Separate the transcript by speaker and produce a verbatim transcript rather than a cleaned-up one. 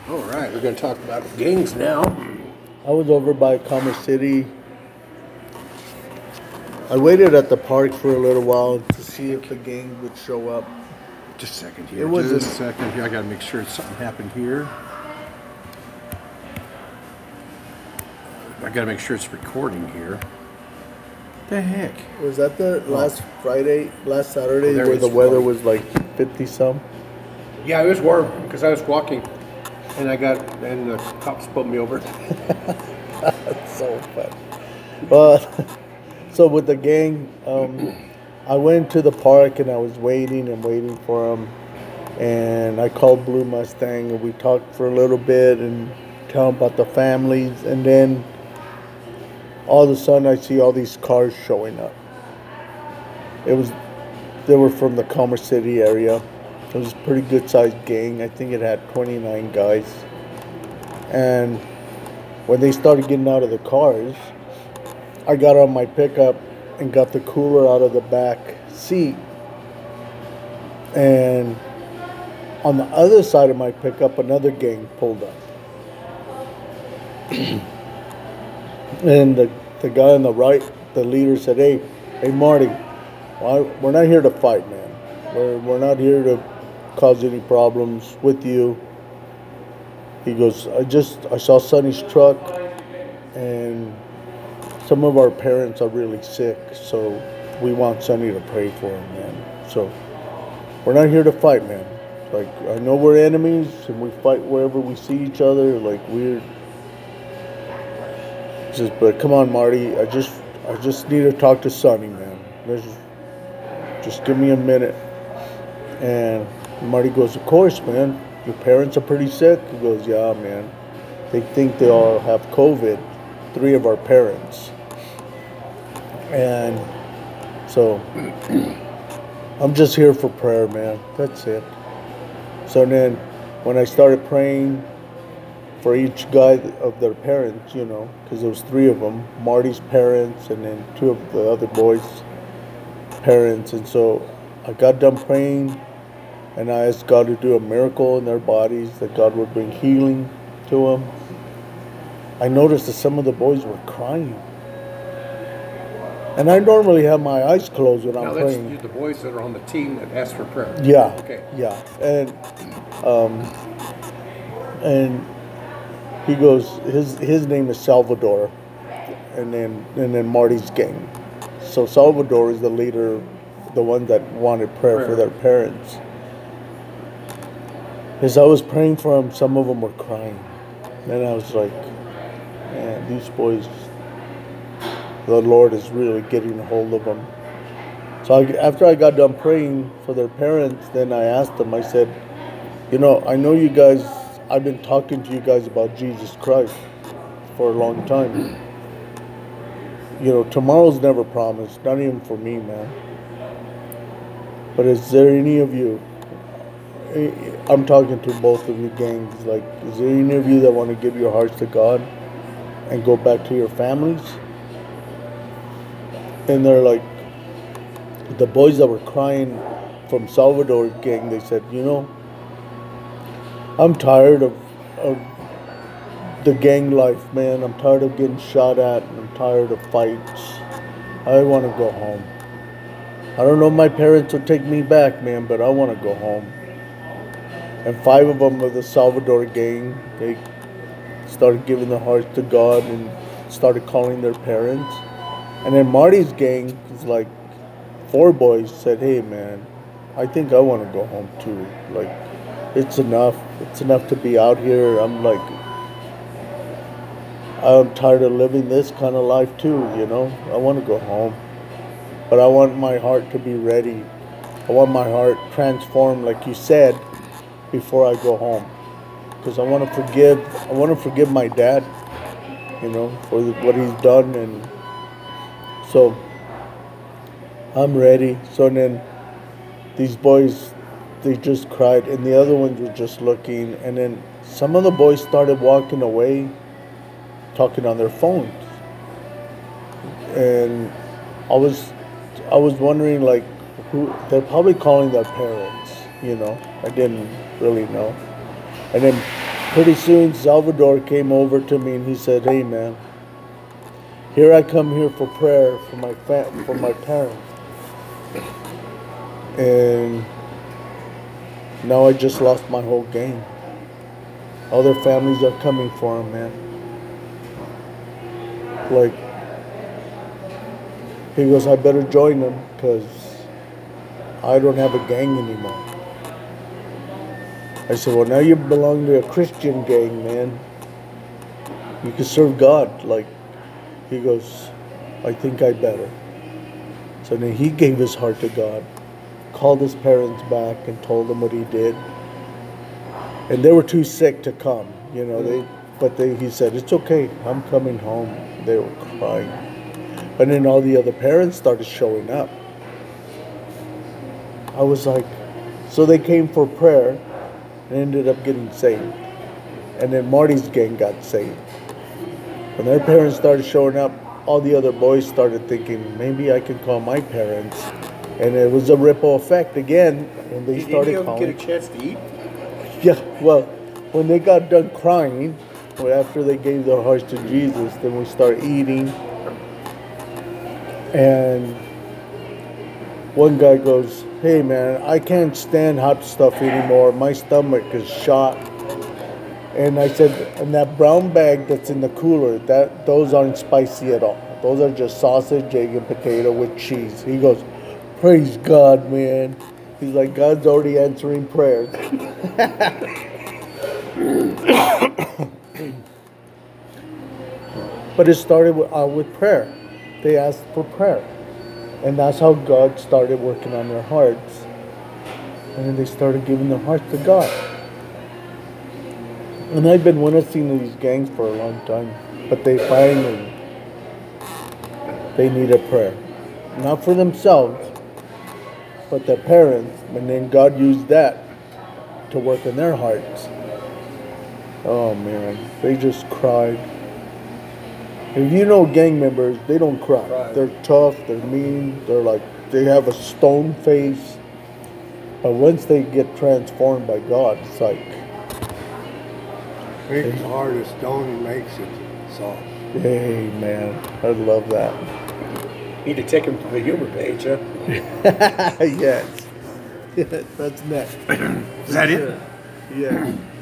Speaker 1: All right, we're going to talk about gangs now.
Speaker 2: I was over by Commerce City. I waited at the park for a little while to see if the gang would show up.
Speaker 1: Just a second here.
Speaker 2: It was
Speaker 1: Just
Speaker 2: a-
Speaker 1: a second here. I got to make sure something happened here. I got to make sure it's recording here. The heck?
Speaker 2: Was that the last Friday, last Saturday,
Speaker 1: Oh, there
Speaker 2: where
Speaker 1: it
Speaker 2: the
Speaker 1: is.
Speaker 2: weather was like fifty some?
Speaker 1: Yeah, it was warm because I was walking, and I got and the cops pulled me over.
Speaker 2: That's so fun. But so with the gang, um, I went to the park and I was waiting and waiting for them, and I called Blue Mustang and we talked for a little bit and tell them about the families, and then all of a sudden I see all these cars showing up. It was they were from the Commerce City area. It was a pretty good sized gang. I think it had twenty-nine guys. And when they started getting out of the cars, I got on my pickup and got the cooler out of the back seat. And on the other side of my pickup, another gang pulled up. And the, the guy on the right, the leader, said, hey, hey, Marty, well, we're not here to fight, man. We're, we're not here to cause any problems with you. He goes, I just, I saw Sonny's truck, and some of our parents are really sick, so we want Sonny to pray for him, man. So we're not here to fight, man. Like, I know we're enemies, and we fight wherever we see each other. Like, we're just, but come on, Marty. I just, I just need to talk to Sonny, man. Let's just give me a minute. And Marty goes, of course, man. Your parents are pretty sick. He goes, yeah, man. They think they all have COVID. Three of our parents. And so I'm just here for prayer, man. That's it. So then when I started praying for each guy of their parents, you know, because there was three of them, Marty's parents and then two of the other boys' parents. And so I got done praying, and I asked God to do a miracle in their bodies, that God would bring healing to them. I noticed that some of the boys were crying. And I normally have my eyes closed when
Speaker 1: Now
Speaker 2: I'm
Speaker 1: that's
Speaker 2: praying.
Speaker 1: the boys that are on the team that asked for prayer.
Speaker 2: Yeah.
Speaker 1: Okay.
Speaker 2: Yeah. And um, and he goes, his his name is Salvador, and then and then Marty's gang. So Salvador is the leader, the one that wanted prayer,
Speaker 1: Prayer.
Speaker 2: for their parents. As I was praying for them, some of them were crying, and I was like, man, these boys, the Lord is really getting a hold of them. So I, after I got done praying for their parents, then I asked them, I said, you know, I know you guys, I've been talking to you guys about Jesus Christ for a long time. You know, tomorrow's never promised, not even for me, man. But is there any of you, I'm talking to both of you gangs, like, is there any of you that want to give your hearts to God and go back to your families? And they're like, the boys that were crying from Salvador gang, they said, you know, I'm tired of, of the gang life, man. I'm tired of getting shot at. I'm tired of fights. I want to go home. I don't know if my parents will take me back, man, but I want to go home. And five of them of the Salvador gang, they started giving their hearts to God and started calling their parents. And then Marty's gang is like, four boys said, hey, man, I think I want to go home too. Like, it's enough. It's enough to be out here. I'm like, I'm tired of living this kind of life too, you know. I want to go home. But I want my heart to be ready. I want my heart transformed, like you said, before I go home. Because I want to forgive, I want to forgive my dad, you know, for what he's done. And so I'm ready. So then these boys, they just cried, and the other ones were just looking. And then some of the boys started walking away, talking on their phones. And I was, I was wondering, like, who, they're probably calling their parents, you know. I didn't really know. And then Pretty soon, Salvador came over to me and he said, "Hey, man, here I come here for prayer for my fam- for my parents, and now I just lost my whole gang. Other families are coming for him, man. Like, he goes, I better join them because I don't have a gang anymore." I said, "Well, now you belong to a Christian gang, man. You can serve God." Like, he goes, "I think I better." So then he gave his heart to God, called his parents back and told them what he did. And they were too sick to come, you know, they, but they, he said, "It's okay, I'm coming home." They were crying. But then all the other parents started showing up. I was like, so they came for prayer and ended up getting saved. And then Marty's gang got saved. When their parents started showing up, all the other boys started thinking, maybe I can call my parents. And it was a ripple effect again, and they
Speaker 1: Did
Speaker 2: started
Speaker 1: any of them
Speaker 2: calling.
Speaker 1: get a chance to eat?
Speaker 2: Yeah, well, when they got done crying, well, after they gave their hearts to Jesus, then we started eating. And one guy goes, "Hey man, I can't stand hot stuff anymore. My stomach is shot." And I said, "And that brown bag that's in the cooler, that those aren't spicy at all. Those are just sausage, egg, and potato with cheese." He goes, "Praise God, man." He's like, God's already answering prayers. But it started with, uh, with prayer. They asked for prayer. And that's how God started working on their hearts. And then they started giving their hearts to God. And I've been witnessing these gangs for a long time. But they finally, they needed prayer. Not for themselves, but their parents. And then God used that to work in their hearts. Oh man, they just cried. If you know gang members, they don't cry.
Speaker 1: Right.
Speaker 2: They're tough, they're mean, they're like, they have a stone face. But once they get transformed by God, it's like,
Speaker 3: Makes the heart of stone makes it soft.
Speaker 2: hey man, I love that.
Speaker 1: Need to take him to the humor page, huh?
Speaker 2: Yes. That's next.
Speaker 3: Is that it?
Speaker 2: Yeah.